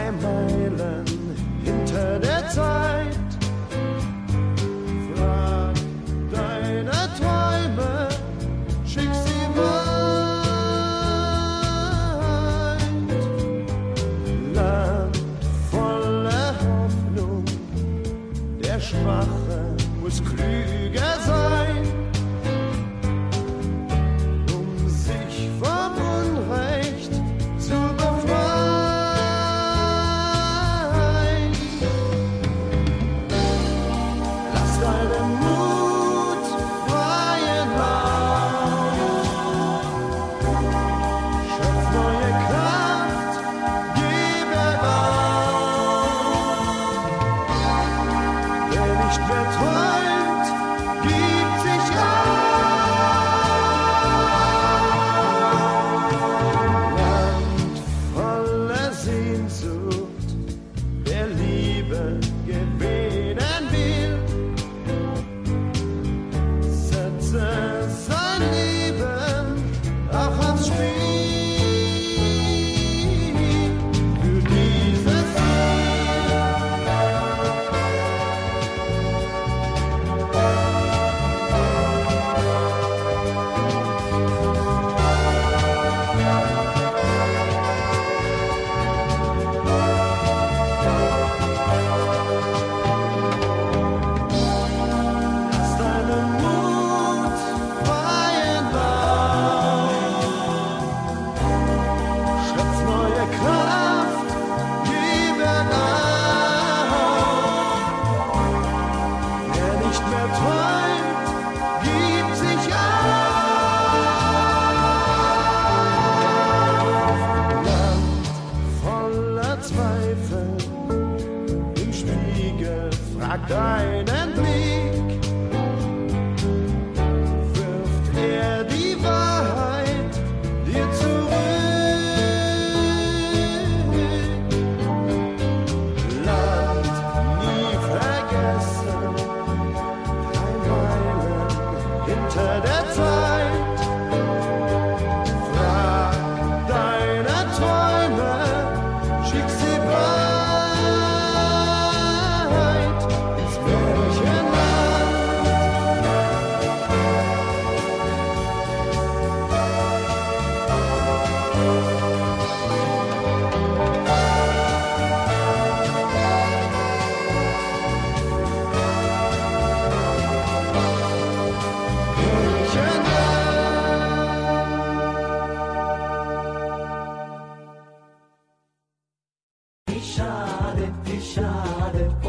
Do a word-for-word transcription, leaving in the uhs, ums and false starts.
drei Meilen hinter der Zeit. Frag deine Träume, schick sie weit. Land voller Hoffnung, der Schwache muss klüger sein, um sich vom Unrecht zu befreien. Lass deinen Mut freien Lauf, schöpf neue Kraft, gib auf. Wer nicht mehr träumt, gibt sich auf. Land voller Sehnsucht, wer Liebe gewinnen will, setze sein Leben auch aufs Spiel. Für dieses Lass deinen Mut freien Lauf, schöpf neue Kraft, gib auf. Wer nicht mehr träumt, gibt sich auf. Land voller Zweifel, im Spiegel frag deinen Blick, wirft er die Wahrheit dir zurück. Land nie vergessen, drei Meilen hinter der Zeit. Frag deine Träume, schick sie weit ins Märchenland. Wie schade, wie schade,